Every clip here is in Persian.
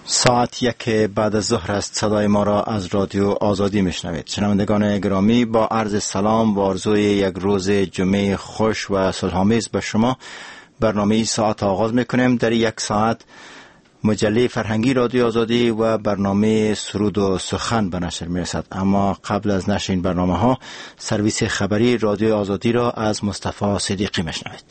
ساعت 1 بعد از ظهر است. صدای ما را از رادیو آزادی میشنوید. شنوندگان گرامی، با عرض سلام و آرزوی یک روز جمعه خوش و صلح‌آمیز به شما، برنامه ساعت آغاز میکنیم. در یک ساعت مجله فرهنگی رادیو آزادی و برنامه سرود و سخن به نشر میرسد. اما قبل از نشر این برنامه ها، سرویس خبری رادیو آزادی را از مصطفی صدیقی میشنوید.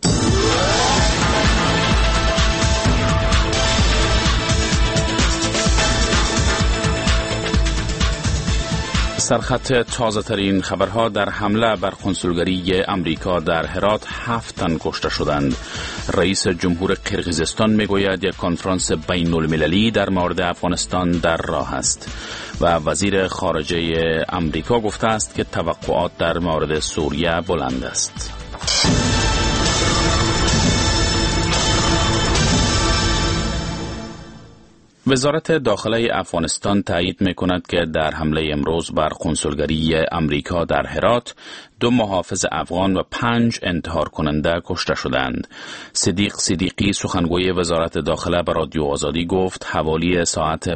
سرخط تازه ترین خبرها: در حمله بر کنسولگری امریکا در هرات 7 تن کشته شدند. رئیس جمهور قرقیزستان میگوید یک کنفرانس بین المللی در مورد افغانستان در راه است و وزیر خارجه امریکا گفته است که توقعات در مورد سوریه بلند است. وزارت داخله افغانستان تایید می‌کند که در حمله امروز بر کنسولگری امریکا در هرات 2 محافظ افغان و 5 انتحار کننده کشته شدند. صدیق صدیقی، سخنگوی وزارت داخله، به رادیو آزادی گفت حوالی ساعت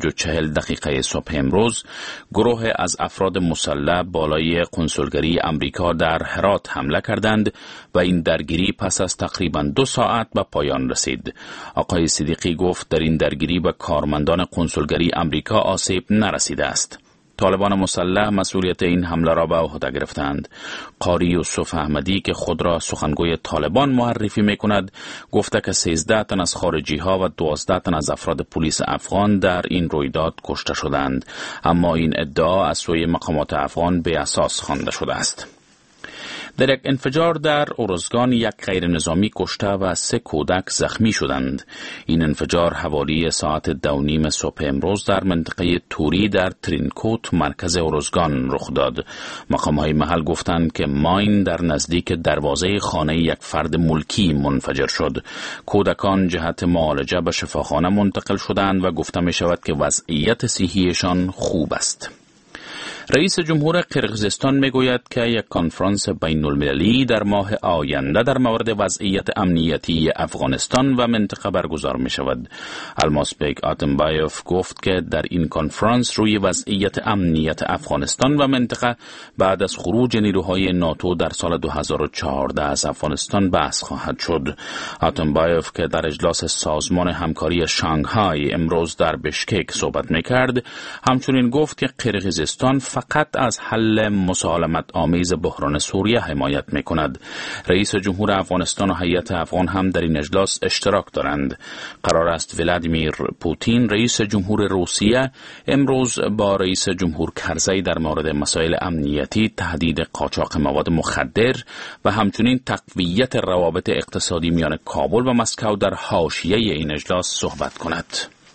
5:40 صبح امروز گروه از افراد مسلح بالای کنسولگری امریکا در هرات حمله کردند و این درگیری پس از تقریباً 2 ساعت به پایان رسید. آقای صدیقی گفت در این درگیری به کارمندان کنسولگری امریکا آسیب نرسیده است. طالبان مسلح مسئولیت این حمله را به عهده گرفتند. قاری یوسف احمدی که خود را سخنگوی طالبان معرفی می‌کند، گفته که 13 تن از خارجی ها و 12 تن از افراد پلیس افغان در این رویداد کشته شدند، اما این ادعا از سوی مقامات افغان به اساس خوانده شده است. در یک انفجار در ارزگان 1 غیر نظامی کشته و 3 کودک زخمی شدند. این انفجار حوالی ساعت 2:30 صبح امروز در منطقه توری در ترینکوت مرکز ارزگان رخ داد. مقام‌های محل گفتند که ماین در نزدیک دروازه خانه یک فرد ملکی منفجر شد. کودکان جهت معالجه به شفاخانه منتقل شدند و گفته می شود که وضعیت صحیشان خوب است. رئیس جمهور قرقیزستان میگوید که یک کنفرانس بین المللی در ماه آینده در مورد وضعیت امنیتی افغانستان و منطقه برگزار می شود. الماسبک آتمبایوف گفت که در این کنفرانس روی وضعیت امنیت افغانستان و منطقه بعد از خروج نیروهای ناتو در سال 2014 از افغانستان بحث خواهد شد. آتمبایوف که در اجلاس سازمان همکاری شانگهای امروز در بشکک صحبت میکرد، همچنین گفت که قرقیزستان فقط از حل مسالمت آمیز بحران سوریه حمایت می‌کند. رئیس جمهور افغانستان و هیئت افغان هم در این اجلاس اشتراک دارند. قرار است ولادیمیر پوتین، رئیس جمهور روسیه، امروز با رئیس جمهور کرزی در مورد مسائل امنیتی، تهدید قاچاق مواد مخدر و همچنین تقویت روابط اقتصادی میان کابل و مسکو در حاشیه این اجلاس صحبت کند.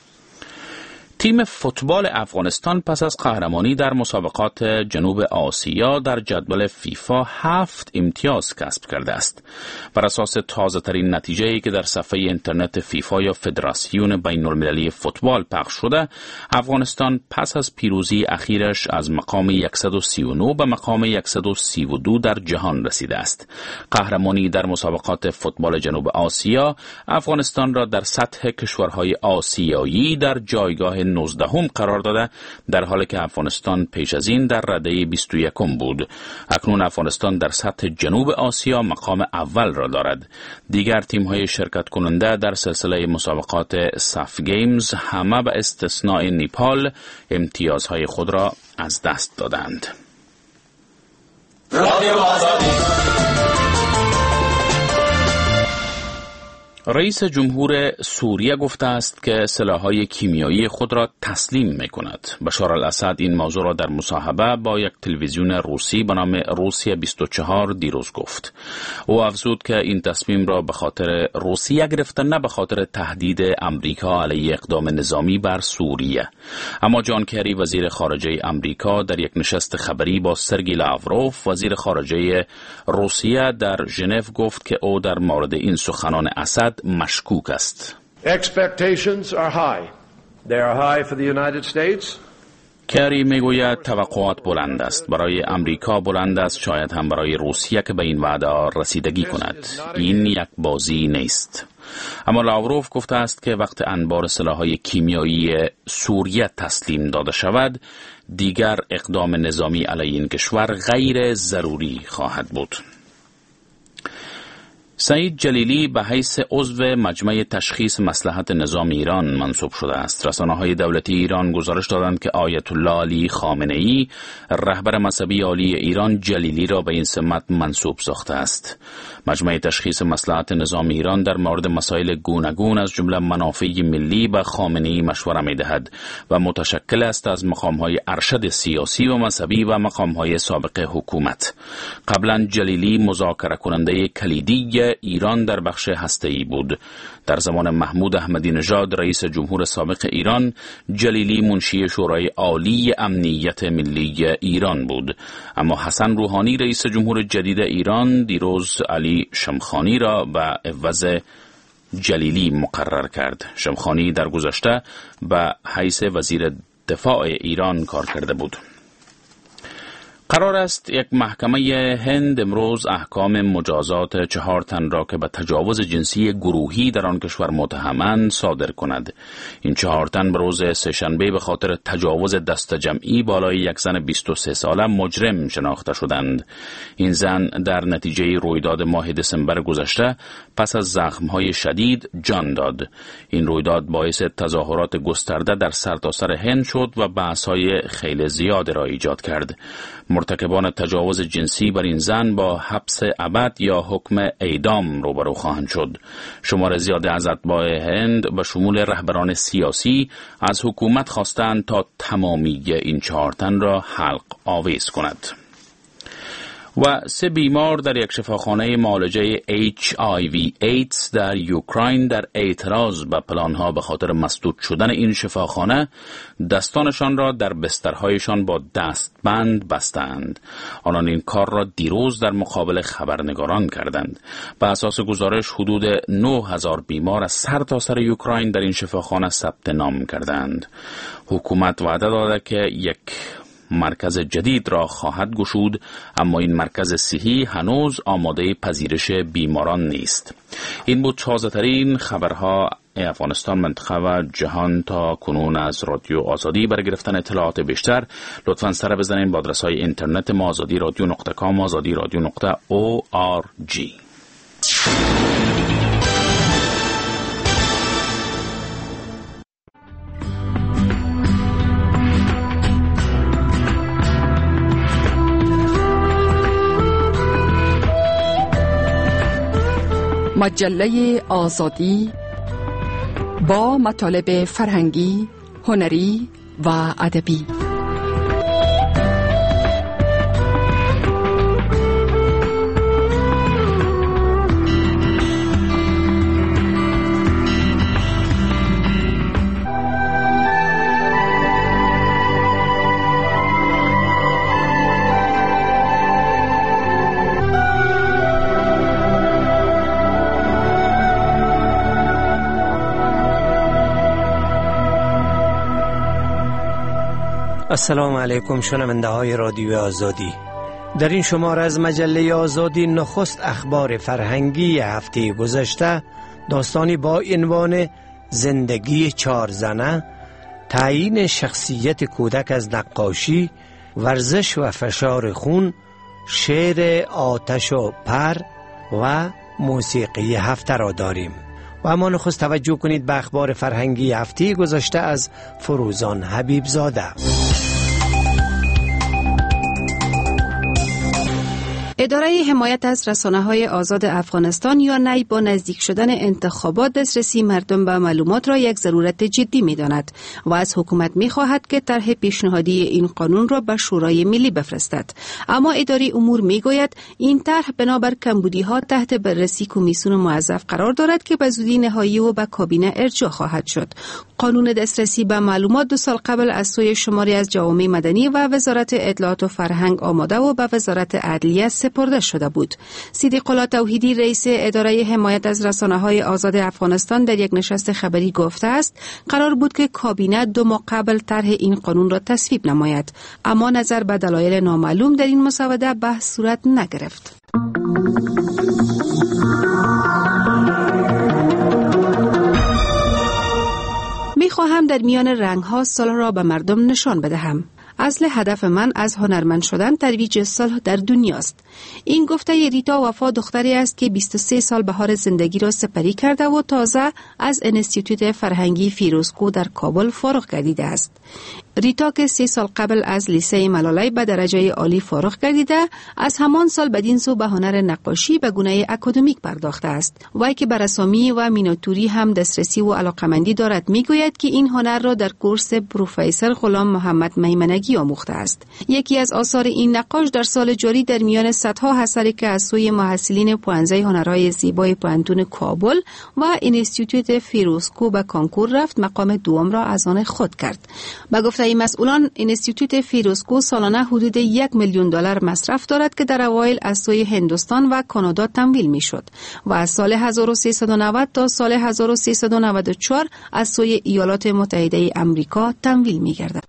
تیم فوتبال افغانستان پس از قهرمانی در مسابقات جنوب آسیا در جدول فیفا 7 امتیاز کسب کرده است. بر اساس تازه ترین نتیجه‌ای که در صفحه اینترنت فیفا یا فدراسیون بین المللی فوتبال پخش شده، افغانستان پس از پیروزی اخیرش از مقام 139 به مقام 132 در جهان رسیده است. قهرمانی در مسابقات فوتبال جنوب آسیا افغانستان را در سطح کشورهای آسیایی در جایگاه 19 قرار داده، در حالی که افغانستان پیش از این در رده 21 بود. اکنون افغانستان در سطح جنوب آسیا مقام اول را دارد. دیگر تیم‌های شرکت کننده در سلسله مسابقات ساف گیمز همه به استثناء نیپال امتیازهای خود را از دست دادند. رئیس جمهور سوریه گفته است که سلاح‌های کیمیایی خود را تسلیم می‌کند. بشار الاسد این موضوع را در مصاحبه با یک تلویزیون روسی به نام روسیه 24 دیروز گفت. او افزود که این تصمیم را به خاطر روسیه گرفته، نه به خاطر تهدید امریکا علیه اقدام نظامی بر سوریه. اما جان کری، وزیر خارجه امریکا، در یک نشست خبری با سرگئی لاوروف، وزیر خارجه روسیه، در ژنو گفت که او در مورد این سخنان اسد مشکوک است. Expectations are high. They are high for the United States کری میگوید توقعات بلند است. برای امریکا بلند است، شاید هم برای روسیه که به این وعده رسیدگی کند. این یک بازی نیست. اما لاوروف گفته است که وقت انبار سلاح‌های کیمیایی سوریه تسلیم داده شود، دیگر اقدام نظامی علیه این کشور غیر ضروری خواهد بود. سعید جلیلی به حیث عضو مجمع تشخیص مصلحت نظام ایران منصوب شده است. رسانه‌های دولتی ایران گزارش دادند که آیت الله علی خامنه‌ای، رهبر مذهبی عالی ایران، جلیلی را به این سمت منصوب ساخته است. مجمع تشخیص مصلحت نظام ایران در مورد مسائل گوناگون از جمله منافع ملی به خامنه‌ای مشوره می‌دهد و متشکل است از مقام‌های ارشد سیاسی و مذهبی و مقام‌های سابق حکومت. قبلا جلیلی مذاکره کننده کلیدی ایران در بخش هسته‌ای بود. در زمان محمود احمدی نژاد رئیس جمهور سابق ایران، جلیلی منشی شورای عالی امنیت ملی ایران بود. اما حسن روحانی رئیس جمهور جدید ایران دیروز علی شمخانی را به عوض جلیلی مقرر کرد. شمخانی در گذشته به حیث وزیر دفاع ایران کار کرده بود. قرار است یک محکمه هند امروز احکام مجازات 4 تن را که به تجاوز جنسی گروهی در آن کشور متهمند صادر کند. این 4 تن به روز سه‌شنبه به خاطر تجاوز دست جمعی بالای یک زن 23 ساله مجرم شناخته شدند. این زن در نتیجه رویداد ماه دسامبر گذشته پس از زخم‌های شدید جان داد. این رویداد باعث تظاهرات گسترده در سرتاسر هند شد و بحث‌های خیلی زیاد را ایجاد کرد. مرتکبان تجاوز جنسی بر این زن با حبس ابد یا حکم اعدام روبرو خواهند شد. شمار زیادی از اتباع هند به شمول رهبران سیاسی از حکومت خواستند تا تمامی این 4 تن را حلق آویز کند. و 3 بیمار در یک شفاخانه معالجه HIV ایدز در اوکراین در اعتراض به پلانها به خاطر مسدود شدن این شفاخانه دستانشان را در بسترهایشان با دستبند بستند. آنان این کار را دیروز در مقابل خبرنگاران کردند. به اساس گزارش حدود 9000 بیمار از سرتاسر اوکراین در این شفاخانه ثبت نام کردند. حکومت وعده داده که یک مرکز جدید را خواهد گشود، اما این مرکز صحی هنوز آماده پذیرش بیماران نیست. این بود تازه‌ترین خبرها افغانستان، منطقه و جهان تا کنون از رادیو آزادی. برای گرفتن اطلاعات بیشتر لطفاً سر بزنید به آدرس‌های اینترنت ما azadi.radio.com azadi.radio.org. مجله آزادی با مطالب فرهنگی، هنری و ادبی. السلام علیکم شنونده های رادیو آزادی. در این شماره از مجله آزادی نخست اخبار فرهنگی هفته گذشته، داستانی با عنوان زندگی 4 زنه، تعیین شخصیت کودک از نقاشی، ورزش و فشار خون، شعر آتش و پر و موسیقی هفته را داریم. و اما نخست توجه کنید به اخبار فرهنگی هفته گذشته از فروزان حبیب زاده. اداره حمایت از رسانه‌های آزاد افغانستان یا نی با نزدیک شدن انتخابات دسترسی مردم به معلومات را یک ضرورت جدی می‌داند و از حکومت می‌خواهد که طرح پیشنهادی این قانون را به شورای ملی بفرستد. اما اداره امور می‌گوید این طرح بنابر کمبودی‌ها تحت بررسی کمیسیون موظف قرار دارد که به زودی نهایی و به کابینه ارجاع خواهد شد. قانون دسترسی به معلومات 2 سال قبل از سوی شماری از جوامع مدنی و وزارت اطلاعات و فرهنگ آماده و به وزارت عدلیه سپرده شده بود. صدیق الله توحیدی رئیس اداره حمایت از رسانه‌های آزاد افغانستان در یک نشست خبری گفته است قرار بود که کابینه 2 ماه قبل طرح این قانون را تصویب نماید، اما نظر به دلایل نامعلوم در این مسوده بحث صورت نگرفت. می‌خواهم در میان رنگ‌ها صلح را به مردم نشان بدهم. اصل هدف من از هنرمند شدن ترویج صلح در دنیاست. این گفته ریتا وفا دختری است که 23 سال بهار زندگی را سپری کرده و تازه از انستیتوت فرهنگی فیروزکوه در کابل فارغ گردیده است. ریتا که 3 سال قبل از لیسه ملالای به درجه عالی فارغ گردیده، از همان سال بدین سو به هنر نقاشی به گونه اکادمیک پرداخته است. وی که به رسامی و میناتوری هم دسترسی و علاقمندی دارد میگوید که این هنر را در کورس پروفسور غلام محمد میمنگی آموخته است. یکی از آثار این نقاش در سال جاری در میان صدها اثری که از سوی محصلین پوانزه هنرهای زیبای پوهنتون کابل و انستیتوت فیروزکوه به کنکور رفت، مقام دوم را از آن خود کرد. با گفته مسئولان، انستیتوت فیروزکوه سالانه حدود $1,000,000 مصرف دارد که در اوایل از سوی هندوستان و کانادا تمویل میشد و از سال 1390 تا سال 1394 از سوی ایالات متحده آمریکا تمویل می‌گردد.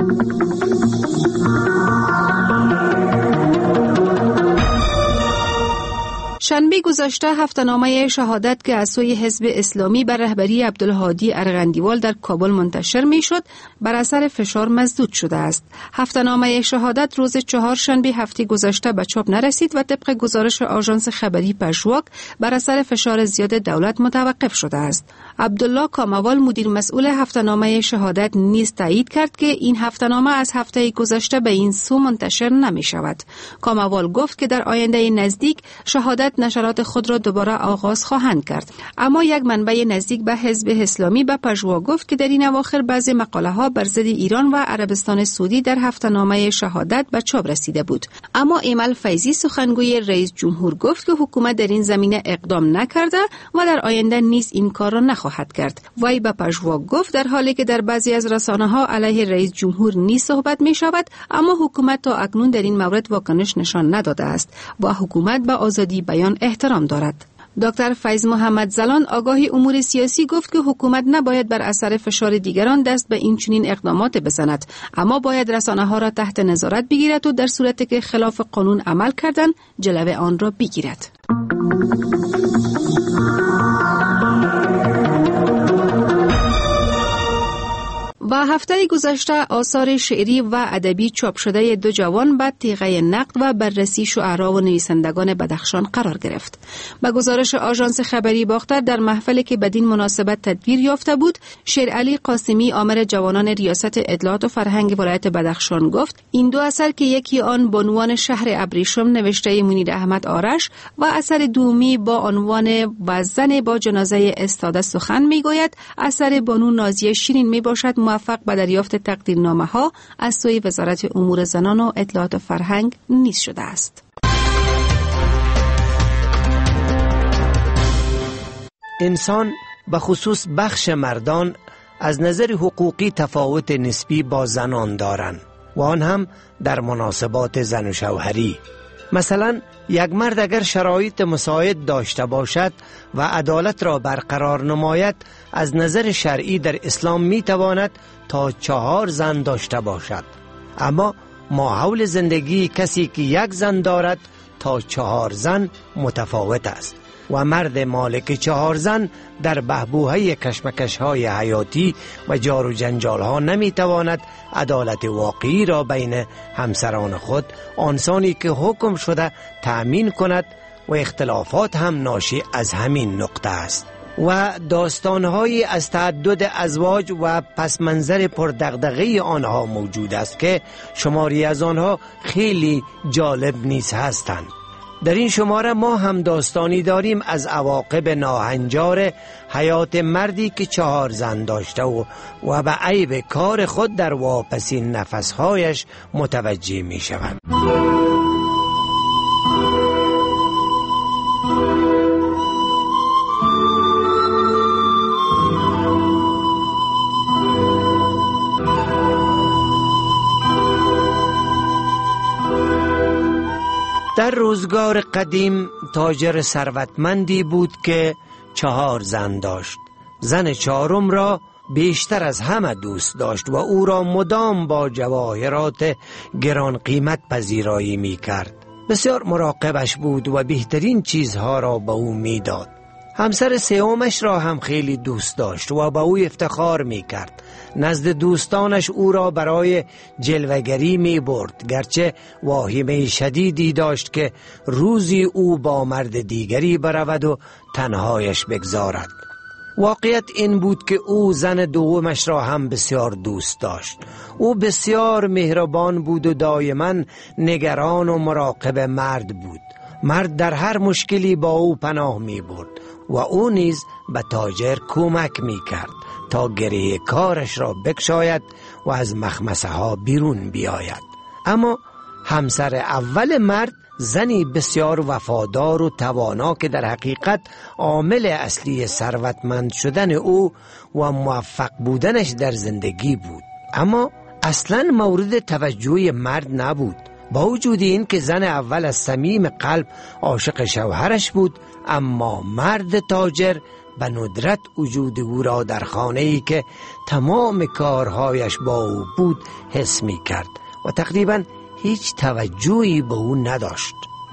شنبه گذشته هفته‌نامه شهادت که از سوی حزب اسلامی بر رهبری عبدالهادی ارغندیوال در کابل منتشر میشد، بر اثر فشار مسدود شده است. هفته‌نامه شهادت روز چهارشنبه هفته گذشته به چاپ نرسید و طبق گزارش آژانس خبری پژواک بر اثر فشار زیاد دولت متوقف شده است. عبدالله کاموال مدیر مسئول هفته‌نامه شهادت نیز تایید کرد که این هفته‌نامه از هفته گذشته به این سو منتشر نمی شود. کاموال گفت که در آینده نزدیک شهادت نشرات خود را دوباره آغاز خواهند کرد، اما یک منبع نزدیک به حزب اسلامی به پژواک گفت که در این اواخر بعضی مقاله ها بر ضد ایران و عربستان سعودی در هفته‌نامه شهادت به چاپ رسیده بود. اما ایمل فیضی سخنگوی رئیس جمهور گفت که حکومت در این زمینه اقدام نکرده و در آینده نیز این کار را نخواهد کرد. وی به پژواک گفت در حالی که در بعضی از رسانه‌ها علیه رئیس جمهور نیز صحبت می شود، اما حکومت تا اکنون در این مورد واکنش نشان نداده است و حکومت به آزادی بیان احترام دارد. دکتر فیض محمد زلان آگاهی امور سیاسی گفت که حکومت نباید بر اثر فشار دیگران دست به این چنین اقدامات بزند، اما باید رسانه‌ها را تحت نظارت بگیرد و در صورتی که خلاف قانون عمل کردن جلوه آن را بگیرد. و هفته گذشته آثار شعری و ادبی چاپ شده 2 جوان به تیغه نقد و بررسی شعرا و نویسندگان بدخشان قرار گرفت. به گزارش آژانس خبری باختر، در محفلی که بدین مناسبت تدبیر یافته بود، شیرعلی قاسمی آمر جوانان ریاست اطلاعات و فرهنگ ولایت بدخشان گفت این 2 اثر که یکی آن بانوان شهر ابریشم نوشته منیر احمد آرش و اثر دومی با عنوان و زن با جنازه استاده سخن میگوید، اثر بانو نازیه شیرین میباشد موفق به دریافت تقدیرنامه ها از سوی وزارت امور زنان و اطلاعات و فرهنگ نیز شده است. انسان به خصوص بخش مردان از نظر حقوقی تفاوت نسبی با زنان دارند و آن هم در مناسبات زن و شوهری. مثلا یک مرد اگر شرایط مساعد داشته باشد و عدالت را برقرار نماید، از نظر شرعی در اسلام می تواند تا 4 زن داشته باشد، اما ماحول زندگی کسی که 1 زن دارد تا 4 زن متفاوت است و مرد مالک 4 زن در بحبوحه کشمکش‌های حیاتی و جار و جنجال‌ها نمی‌تواند عدالت واقعی را بین همسران خود، آنسانی که حکم شده، تأمین کند و اختلافات هم ناشی از همین نقطه است. و داستان‌هایی از تعدد ازواج و پس منظر پردغدغه آنها موجود است که شماری از آنها خیلی جالب نیز هستند. در این شماره ما هم داستانی داریم از عواقب ناهنجار حیات مردی که 4 زن داشته و به عیب کار خود در واپسین نفسهایش متوجه می شود. در روزگار قدیم تاجر ثروتمندی بود که 4 زن داشت. زن 4م را بیشتر از همه دوست داشت و او را مدام با جواهرات گران قیمت پذیرایی می کرد. بسیار مراقبش بود و بهترین چیزها را به او می داد. همسر 3مش را هم خیلی دوست داشت و به او افتخار می کرد. نزد دوستانش او را برای جلوگری می برد، گرچه واهمه شدیدی داشت که روزی او با مرد دیگری برود و تنهایش بگذارد. واقعیت این بود که او زن 2مش را هم بسیار دوست داشت. او بسیار مهربان بود و دائما نگران و مراقب مرد بود. مرد در هر مشکلی با او پناه می برد و او نیز به تاجر کمک می کرد تا گره کارش را بکشاید و از مخمسه ها بیرون بیاید. اما همسر اول مرد زنی بسیار وفادار و توانا که در حقیقت عامل اصلی ثروتمند شدن او و موفق بودنش در زندگی بود، اما اصلا مورد توجه مرد نبود. با وجود این که زن اول از صمیم قلب عاشق شوهرش بود، اما مرد تاجر به ندرت وجود او را در خانه‌ای که تمام کارهایش با او بود حس می کرد و تقریباً هیچ توجهی به او نداشت.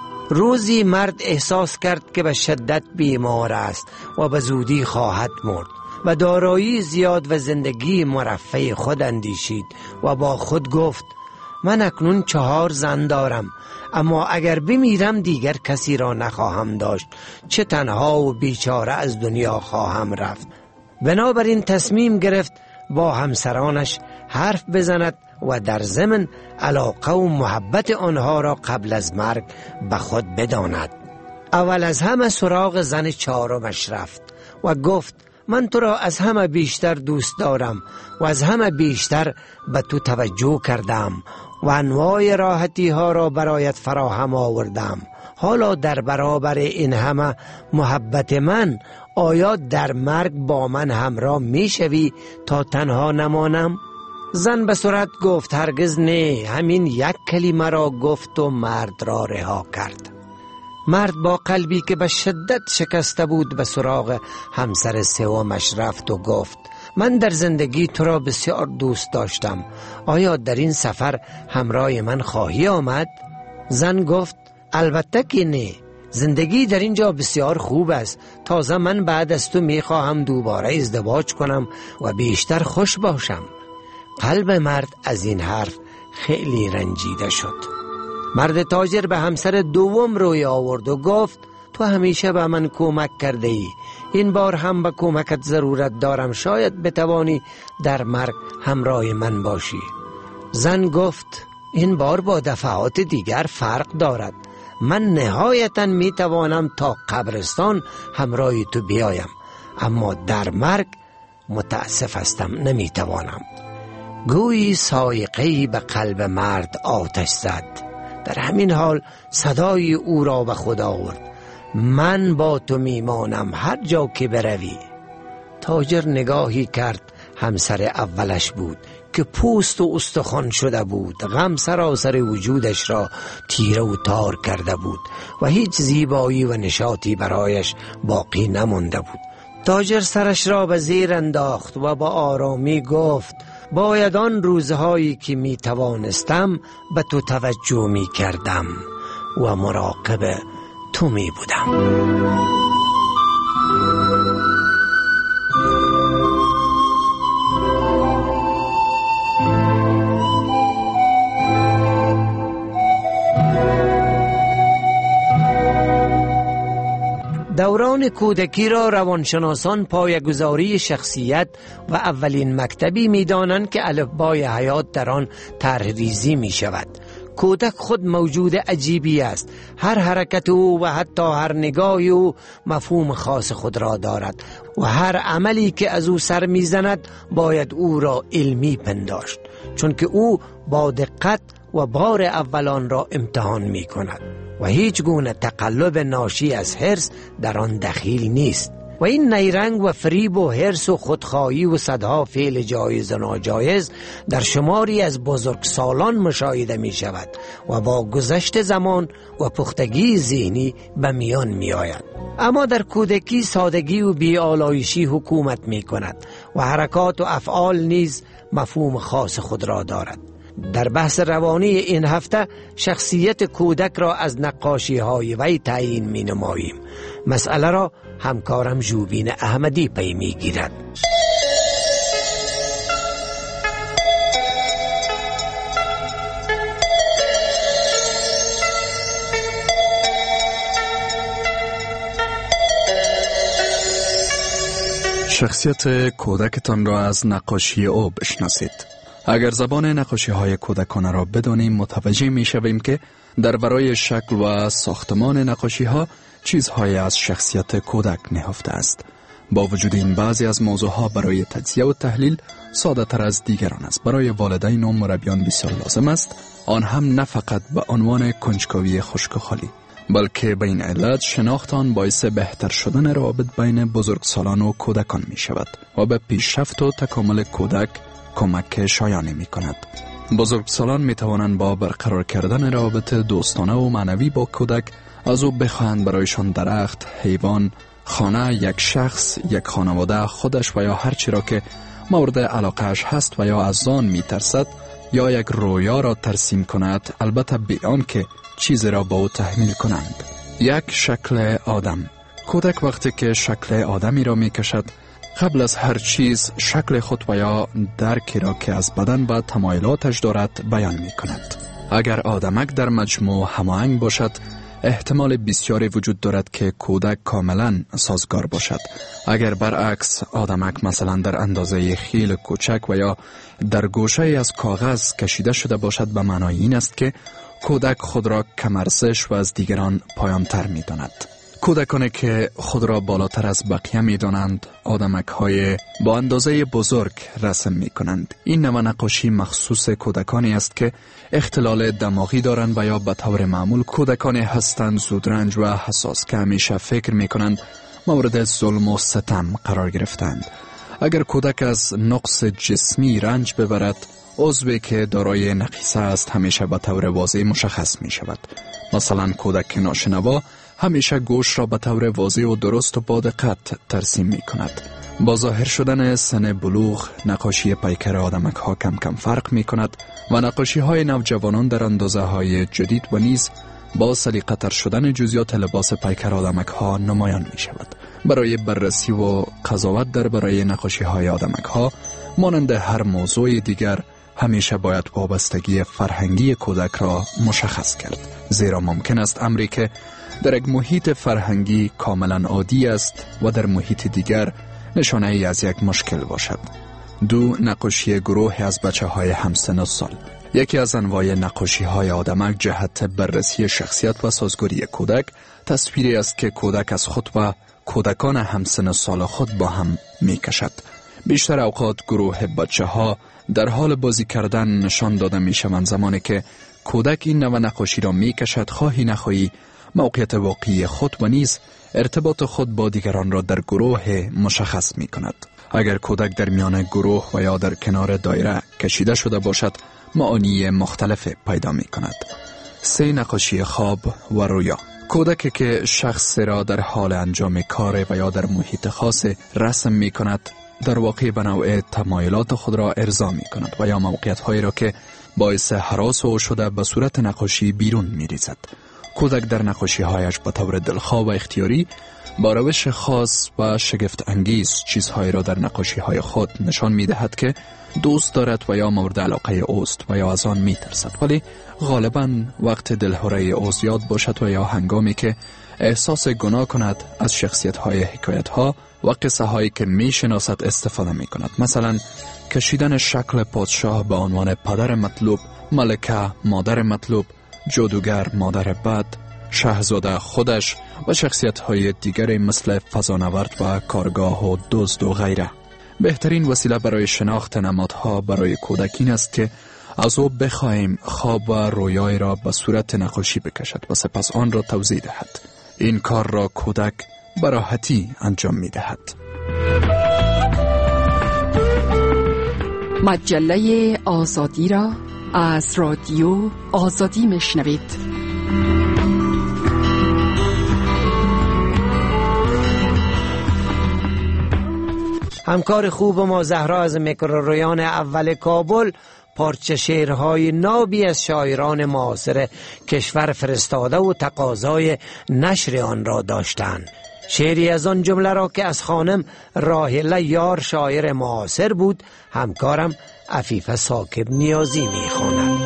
روزی مرد احساس کرد که به شدت بیمار است و به زودی خواهد مرد و دارایی زیاد و زندگی مرفه خود اندیشید و با خود گفت من اکنون 4 زن دارم، اما اگر بمیرم دیگر کسی را نخواهم داشت، چه تنها و بیچاره از دنیا خواهم رفت. بنابراین تصمیم گرفت با همسرانش حرف بزند و در ضمن علاقه و محبت آنها را قبل از مرگ به خود بداند. اول از همه سراغ زن 4مش رفت و گفت من تو را از همه بیشتر دوست دارم و از همه بیشتر به تو توجه کردم و انواع راحتی ها را برایت فراهم آوردم. حالا در برابر این همه محبت من آیا در مرگ با من همراه می شوی تا تنها نمانم؟ زن به سرعت گفت هرگز نه. همین یک کلمه را گفت و مرد را رها کرد. مرد با قلبی که به شدت شکسته بود به سراغ همسر 3مش رفت و گفت من در زندگی تو را بسیار دوست داشتم، آیا در این سفر همراه من خواهی آمد؟ زن گفت البته که نه، زندگی در اینجا بسیار خوب است، تازه من بعد از تو می خواهم دوباره ازدواج کنم و بیشتر خوش باشم. قلب مرد از این حرف خیلی رنجیده شد. مرد تاجر به همسر 2م روی آورد و گفت تو همیشه به من کمک کرده ای، این بار هم به کمکت ضرورت دارم، شاید بتوانی در مرگ همراه من باشی. زن گفت این بار با دفعات دیگر فرق دارد، من نهایتا می توانم تا قبرستان همراه تو بیایم، اما در مرگ متاسف هستم نمی توانم. گویی سایقه‌ای به قلب مرد آتش زد. در همین حال صدای او را به خود آورد من با تو میمانم هر جا که بروی. تاجر نگاهی کرد، همسر اولش بود که پوست و استخوان شده بود، غم سراسر وجودش را تیره و تار کرده بود و هیچ زیبایی و نشاطی برایش باقی نمانده بود. تاجر سرش را به زیر انداخت و با آرامی گفت باید آن روزهایی که می توانستم به تو توجه می کردم و مراقب تو می بودم. دوران کودکی را روانشناسان پایه‌گذاری شخصیت و اولین مکتبی می دانند که الفبای حیات در آن طرح‌ریزی می شود. کودک خود موجود عجیبی است، هر حرکت او و حتی هر نگاه او مفهوم خاص خود را دارد و هر عملی که از او سر می زند باید او را علمی پنداشت، چون که او با دقت و بار اولان را امتحان می کند و هیچ گونه تقلب ناشی از حرص در آن دخیل نیست. و این نیرنگ و فریب و حرص و خودخواهی و صدها فعل جایز و ناجایز در شماری از بزرگسالان مشاهده می شود و با گذشت زمان و پختگی ذهنی به میان می آید. اما در کودکی سادگی و بی‌آلایشی حکومت می کند و حرکات و افعال نیز مفهوم خاص خود را دارد. در بحث روانی این هفته شخصیت کودک را از نقاشی های وی تعیین می نماییم. مسئله را همکارم جوبین احمدی پی می گیرد. شخصیت کودکتان را از نقاشی او بشناسید. اگر زبان نقاشی های کودکانه را بدانیم متوجه می شویم که در ورای شکل و ساختمان نقاشی ها چیزهای از شخصیت کودک نهفته است. با وجود این بعضی از موضوع ها برای تجزیه و تحلیل ساده تر از دیگران است. برای والدین و مربیان بسیار لازم است، آن هم نه فقط به عنوان کنجکاوی خشک و خالی، بلکه به این علت شناخت آن باعث بهتر شدن روابط بین بزرگسالان و کودکان می شود و به پیشرفت و تکامل کودک کمک شایانی می کند. بزرگسالان می توانند با برقرار کردن روابط دوستانه و معنوی با کودک از او بخواهند برایشان درخت، حیوان، خانه، یک شخص، یک خانواده، خودش و یا هر چی را که مورد علاقهش هست و یا از آن می ترسد یا یک رویا را ترسیم کند، البته بیان که چیزی را با او تحمیل کنند. یک شکل آدم. کودک وقتی که شکل آدمی را می کشد قبل از هر چیز شکل خود و یا درکی را که از بدن و تمایلاتش دارد بیان می کند. اگر آدمک در مجموع هماهنگ باشد احتمال بسیاری وجود دارد که کودک کاملا سازگار باشد. اگر برعکس آدمک مثلا در اندازه خیل کوچک و یا در گوشه از کاغذ کشیده شده باشد به معنای این است که کودک خود را کم ارزش و از دیگران پایان‌تر می داند. کودکانی که خود را بالاتر از بقیه می دانند آدمک های با اندازه بزرگ رسم می کنند. این نوع نقاشی مخصوص کودکانی است که اختلال دماغی دارند و یا به طور معمول کودکانی هستند زودرنج و حساس که همیشه فکر می کنند مورد ظلم و ستم قرار گرفتند. اگر کودک از نقص جسمی رنج ببرد عضوی که دارای نقیصه است همیشه به طور واضح مشخص می شود. مثلا کودک ناشنوا همیشه گوش را به طور واضح و درست و با دقت ترسیم می کند. با ظاهر شدن سن بلوغ نقاشی پیکر آدمک ها کم کم فرق می کند و نقاشی های نوجوانان در اندازه های جدید و نیز با سلیقه تر شدن جزئیات لباس پیکر آدمک ها نمایان می شود. برای بررسی و قضاوت درباره نقاشی های آدمک ها مانند هر موضوع دیگر همیشه باید وابستگی فرهنگی کودک را مشخص کرد، زیرا ممکن است امری که در یک محیط فرهنگی کاملا عادی است و در محیط دیگر نشانه ای از یک مشکل باشد. 2. نقاشی گروه از بچه های همسن سال. یکی از انواع نقاشی های آدمک جهت بررسی شخصیت و سازگاری کودک تصویری است که کودک از خود و کودکان همسن سال خود با هم می کشد. بیشتر اوقات گروه بچه ها در حال بازی کردن نشان داده می شوند، زمانی که کودک این نوع نقاشی را می کشد خواهی نخواهی موقعیت واقعی خود و نیز ارتباط خود با دیگران را در گروه مشخص می کند. اگر کودک در میان گروه و یا در کنار دایره کشیده شده باشد معانی مختلف پیدا می کند. 3. نقاشی خواب و رویا. کودک که شخص را در حال انجام کار و یا در محیط خاص رسم می کند در واقع به نوع تمایلات خود را ارضا می کند و یا موقعیت هایی را که باعث هراس او شده به صورت نقاشی بیرون می ریزد. کودک در نقاشی هایش به طور دلخواه و اختیاری با روش خاص و شگفت انگیز چیزهایی را در نقاشی های خود نشان می دهد که دوست دارد و یا مورد علاقه اوست و یا از آن می ترسد، ولی غالباً وقت دلهوره او زیاد باشد و یا هنگامی که احساس گناه کند از شخصیت های حکایت ها و قصه هایی که می شناسد استفاده می کند. مثلا کشیدن شکل پادشاه به عنوان پدر مطلوب، ملکه مادر مطلوب، جادوگر مادر بد، شاهزاده خودش و شخصیت های دیگری مثل فضانورد و کارگاه و دزد و غیره. بهترین وسیله برای شناخت نمادها برای کودک این است که از او بخواهیم خواب و رویای را به صورت نقاشی بکشد و سپس آن را توضیح دهد. این کار را کودک به راحتی انجام می دهد. مجله آزادی را از رادیو آزادی میشنوید. همکار خوب ما زهرا از میکروریان اول کابل پارچه شعرهای نابی از شاعران معاصر کشور فرستاده و تقاضای نشر آن را داشتند. شعری از آن جمله را که از خانم راحله یار شاعر معاصر بود همکارم عفیفه ثاقب نیازی میخواند.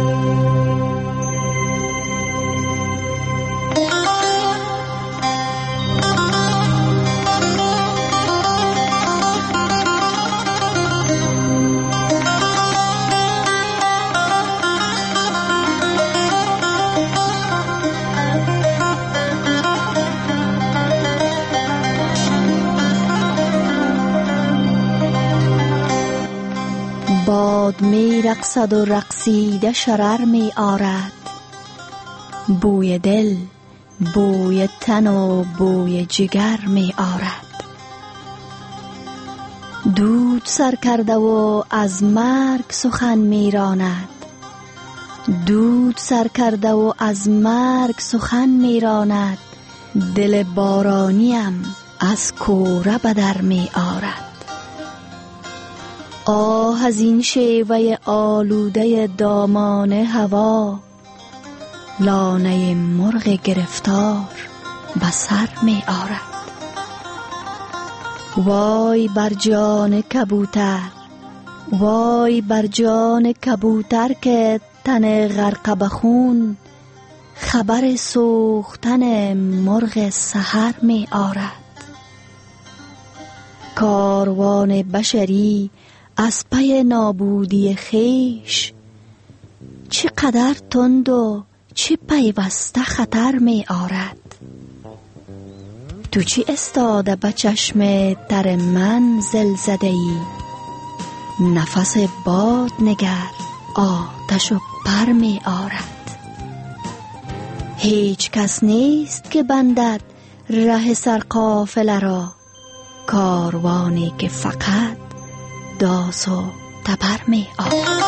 باد می رقصد و رقصیده شرر می آرد، بوی دل، بوی تن و بوی جگر می آرد. دود سر کرده و از مرگ سخن می راند، دود سر کرده و از مرگ سخن می راند. دل بارانیم از کوره به در می آرد. آه از این شیوه آلوده دامان هوا، لانه مرغ گرفتار به سر می آرد. وای بر جان کبوتر، وای بر جان کبوتر که تن غرق به خون خبر سوختن مرغ سحر می آرد. کاروان بشری از پی نابودی خیش چقدر تند و چه پیوسته خطر می آرد. تو چی استاده به چشم تر من زلزده ای؟ نفس باد نگر آتش و پر می آرد. هیچ کس نیست که بندد ره سرقافله را، کاروانی که فقط داس و تبر می آرد.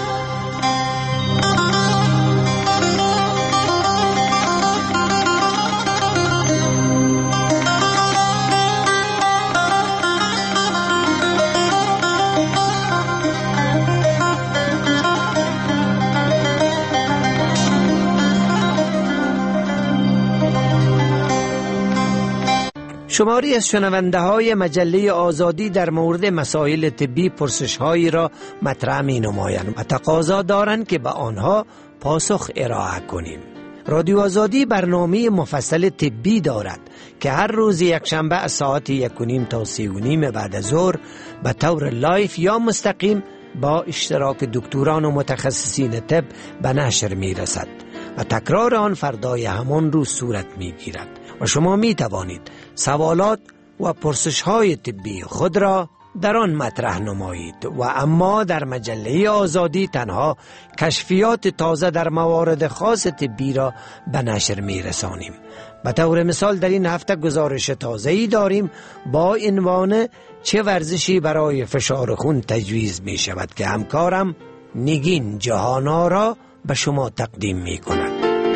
شماری از شنونده های مجله آزادی در مورد مسائل طبی پرسش هایی را مطرح می نمایند و تقاضا دارند که به آنها پاسخ ارائه کنیم. رادیو آزادی برنامه مفصل طبی دارد که هر روز یکشنبه از ساعت 1:30 تا 3:30 بعد از ظهر به طور لایف یا مستقیم با اشتراک دکتران و متخصصین طب به نشر می رسد و تکرار آن فردای همان روز صورت می گیرد و شما می توانید سوالات و پرسش های طبی خود را در آن مطرح نمایید و اما در مجله آزادی تنها کشفیات تازه در موارد خاص طبی را به نشر می رسانیم. به طور مثال در این هفته گزارش تازه‌ای داریم با عنوان چه ورزشی برای فشار خون تجویز می شود که همکارم نگین جهانا را به شما تقدیم می کند.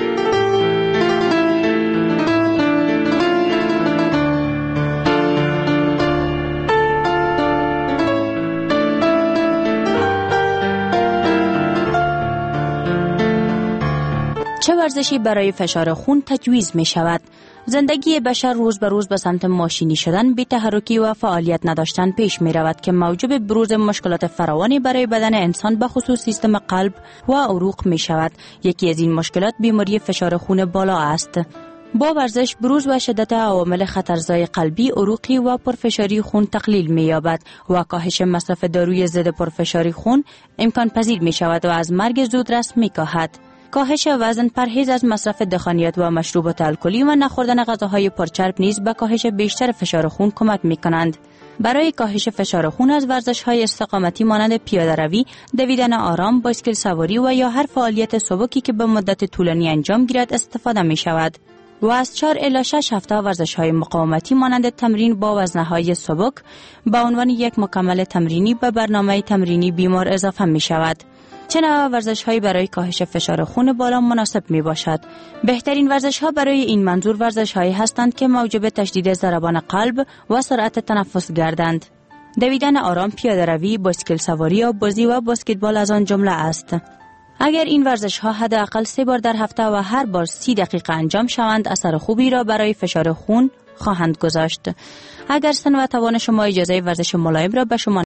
چه ورزشی برای فشار خون تجویز می شود؟ زندگی بشر روز به روز به سمت ماشینی شدن، بی تحرکی و فعالیت نداشتن پیش می رود که موجب بروز مشکلات فراوانی برای بدن انسان به خصوص سیستم قلب و عروق می شود. یکی از این مشکلات بیماری فشار خون بالا است. با ورزش بروز و شدت عوامل خطرزای قلبی، عروقی و پرفشاری خون تقلیل می یابد و کاهش مصرف داروی ضد پرفشاری خون امکان پذیر می شود و از مرگ زودرس می کاهد. کاهش وزن، پرهیز از مصرف دخانیات و مشروبات الکلی و نخوردن غذاهای پرچرب نیز به کاهش بیشتر فشار خون کمک می کنند. برای کاهش فشار خون از ورزش‌های استقامتی مانند پیاده‌روی، دویدن آرام، بایسکل سواری و یا هر فعالیت سبکی که به مدت طولانی انجام گیرد استفاده می شود. و از 4 الی 6 هفته ورزش های مقاومتی مانند تمرین با وزنه های سبک به عنوان یک مکمل تمرینی به برنامه تمرینی بیمار اضافه می شود. چنانچه ورزش های برای کاهش فشار خون بالا مناسب می باشد. بهترین ورزش ها برای این منظور ورزش هایی هستند که موجب تشدید ضربان قلب و سرعت تنفس گردند. دویدن آرام، پیاده روی، بایسکل سواری یا بازی و بسکتبال از آن جمله است. اگر این ورزش ها حداقل 3 بار در هفته و هر بار 30 دقیقه انجام شوند، اثر خوبی را برای فشار خون خواهند گذاشت. اگر سن و توان شما اجازه ورزش ملایم را به شما